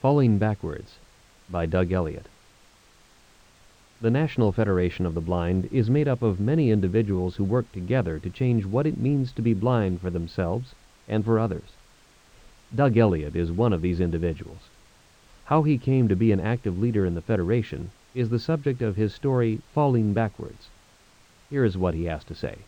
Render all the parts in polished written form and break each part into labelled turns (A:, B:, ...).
A: Falling Backwards by Doug Elliott. The National Federation of the Blind is made up of many individuals who work together to change what it means to be blind for themselves and for others. Doug Elliott is one of these individuals. How he came to be an active leader in the Federation is the subject of his story, Falling Backwards. Here is what he has to say.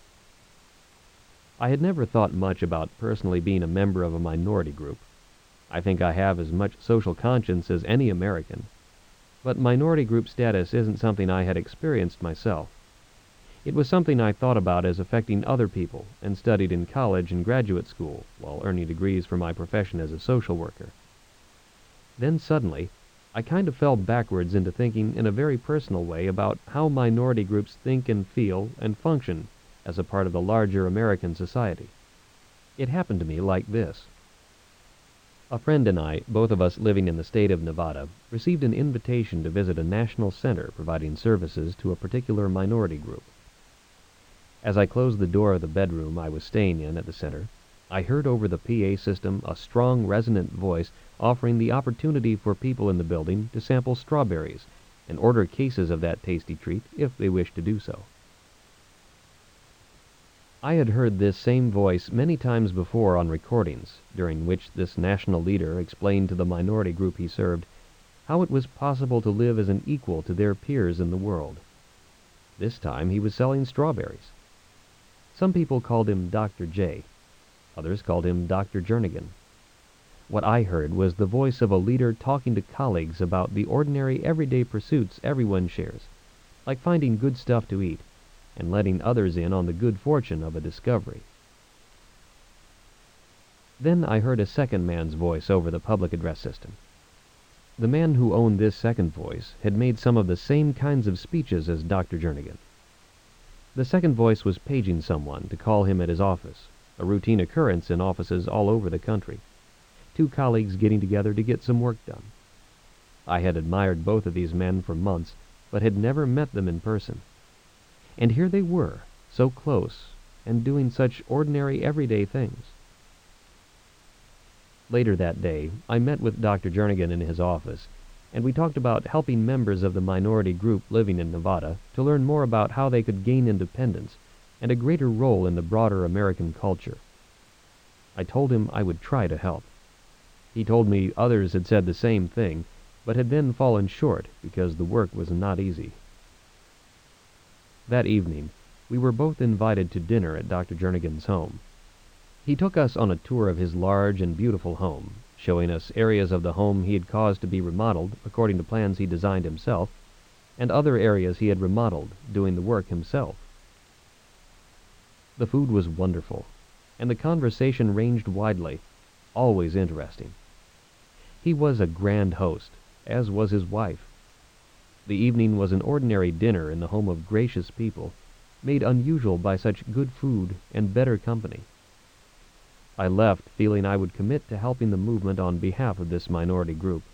A: I had never thought much about personally being a member of a minority group. I think I have as much social conscience as any American. But minority group status isn't something I had experienced myself. It was something I thought about as affecting other people and studied in college and graduate school while earning degrees for my profession as a social worker. Then suddenly, I kind of fell backwards into thinking in a very personal way about how minority groups think and feel and function as a part of the larger American society. It happened to me like this. A friend and I, both of us living in the state of Nevada, received an invitation to visit a national center providing services to a particular minority group. As I closed the door of the bedroom I was staying in at the center, I heard over the PA system a strong, resonant voice offering the opportunity for people in the building to sample strawberries and order cases of that tasty treat if they wished to do so. I had heard this same voice many times before on recordings, during which this national leader explained to the minority group he served how it was possible to live as an equal to their peers in the world. This time he was selling strawberries. Some people called him Dr. J. Others called him Dr. Jernigan. What I heard was the voice of a leader talking to colleagues about the ordinary everyday pursuits everyone shares, like finding good stuff to eat, and letting others in on the good fortune of a discovery. Then I heard a second man's voice over the public address system. The man who owned this second voice had made some of the same kinds of speeches as Dr. Jernigan. The second voice was paging someone to call him at his office, a routine occurrence in offices all over the country. Two colleagues getting together to get some work done. I had admired both of these men for months, but had never met them in person. And here they were, so close, and doing such ordinary everyday things. Later that day, I met with Dr. Jernigan in his office, and we talked about helping members of the minority group living in Nevada to learn more about how they could gain independence and a greater role in the broader American culture. I told him I would try to help. He told me others had said the same thing, but had then fallen short because the work was not easy. That evening, we were both invited to dinner at Dr. Jernigan's home. He took us on a tour of his large and beautiful home, showing us areas of the home he had caused to be remodeled according to plans he designed himself, and other areas he had remodeled, doing the work himself. The food was wonderful, and the conversation ranged widely, always interesting. He was a grand host, as was his wife. The evening was an ordinary dinner in the home of gracious people, made unusual by such good food and better company. I left feeling I would commit to helping the movement on behalf of this minority group.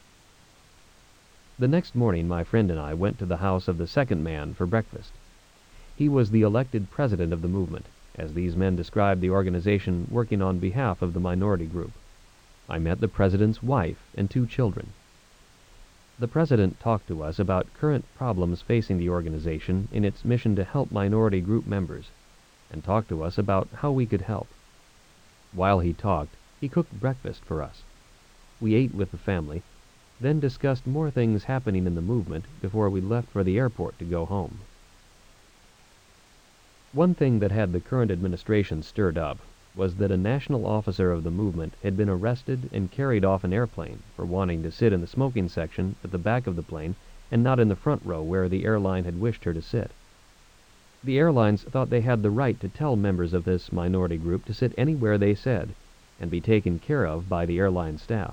A: The next morning my friend and I went to the house of the second man for breakfast. He was the elected president of the movement, as these men described the organization working on behalf of the minority group. I met the president's wife and two children. The president talked to us about current problems facing the organization in its mission to help minority group members, and talked to us about how we could help. While he talked, he cooked breakfast for us. We ate with the family, then discussed more things happening in the movement before we left for the airport to go home. One thing that had the current administration stirred up was that a national officer of the movement had been arrested and carried off an airplane for wanting to sit in the smoking section at the back of the plane and not in the front row where the airline had wished her to sit. The airlines thought they had the right to tell members of this minority group to sit anywhere they said and be taken care of by the airline staff.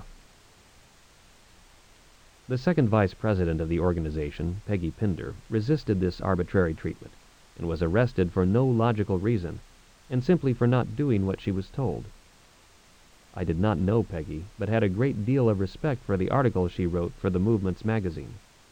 A: The second vice president of the organization, Peggy Pinder, resisted this arbitrary treatment and was arrested for no logical reason, and simply for not doing what she was told. I did not know Peggy, but had a great deal of respect for the article she wrote for the movement's magazine.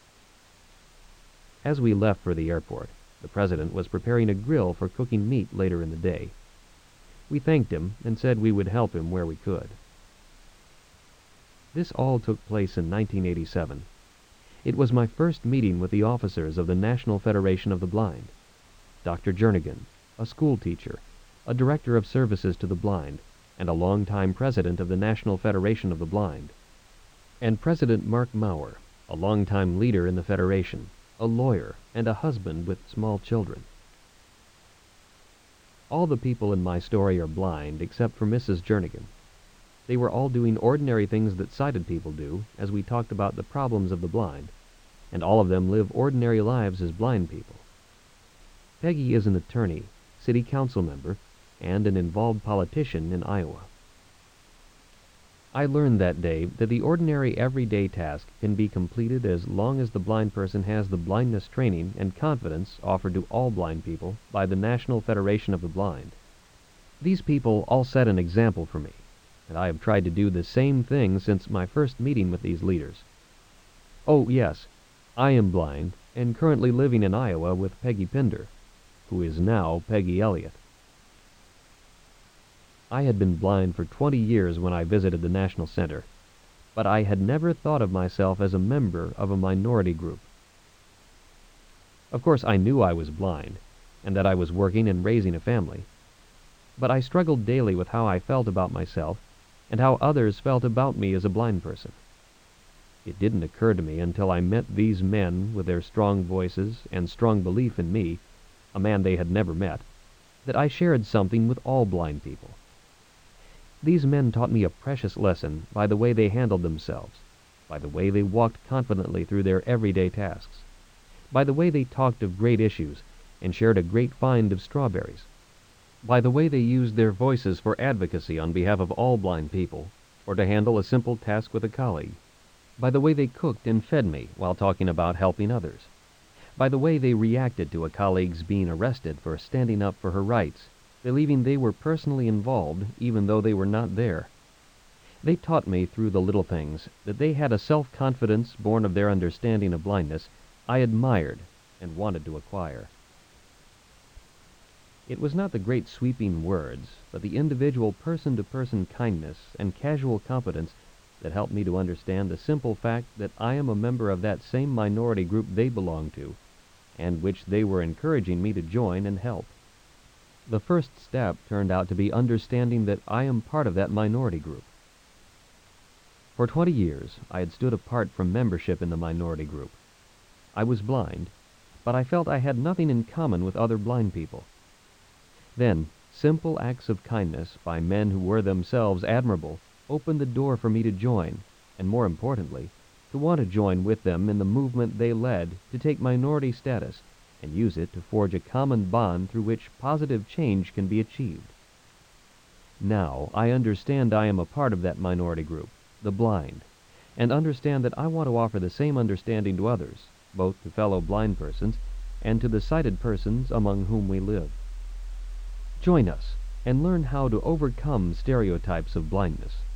A: As we left for the airport, the president was preparing a grill for cooking meat later in the day. We thanked him and said we would help him where we could. This all took place in 1987. It was my first meeting with the officers of the National Federation of the Blind. Dr. Jernigan, a school teacher, a director of services to the blind, and a longtime president of the National Federation of the Blind. And President Mark Maurer, a longtime leader in the Federation, a lawyer, and a husband with small children. All the people in my story are blind except for Mrs. Jernigan. They were all doing ordinary things that sighted people do, as we talked about the problems of the blind, and all of them live ordinary lives as blind people. Peggy is an attorney, city council member, and an involved politician in Iowa. I learned that day that the ordinary everyday task can be completed as long as the blind person has the blindness training and confidence offered to all blind people by the National Federation of the Blind. These people all set an example for me, and I have tried to do the same thing since my first meeting with these leaders. Oh, yes, I am blind and currently living in Iowa with Peggy Pinder, who is now Peggy Elliott. I had been blind for 20 years when I visited the National Center, but I had never thought of myself as a member of a minority group. Of course, I knew I was blind, and that I was working and raising a family, but I struggled daily with how I felt about myself and how others felt about me as a blind person. It didn't occur to me until I met these men with their strong voices and strong belief in me, a man they had never met, that I shared something with all blind people. These men taught me a precious lesson by the way they handled themselves, by the way they walked confidently through their everyday tasks, by the way they talked of great issues and shared a great find of strawberries, by the way they used their voices for advocacy on behalf of all blind people, or to handle a simple task with a colleague, by the way they cooked and fed me while talking about helping others, by the way they reacted to a colleague's being arrested for standing up for her rights, believing they were personally involved even though they were not there. They taught me through the little things that they had a self-confidence born of their understanding of blindness I admired and wanted to acquire. It was not the great sweeping words, but the individual person-to-person kindness and casual competence that helped me to understand the simple fact that I am a member of that same minority group they belong to, and which they were encouraging me to join and help. The first step turned out to be understanding that I am part of that minority group. For 20 years, I had stood apart from membership in the minority group. I was blind, but I felt I had nothing in common with other blind people. Then, simple acts of kindness by men who were themselves admirable opened the door for me to join, and more importantly, to want to join with them in the movement they led to take minority status and use it to forge a common bond through which positive change can be achieved. Now, I understand I am a part of that minority group, the blind, and understand that I want to offer the same understanding to others, both to fellow blind persons and to the sighted persons among whom we live. Join us and learn how to overcome stereotypes of blindness.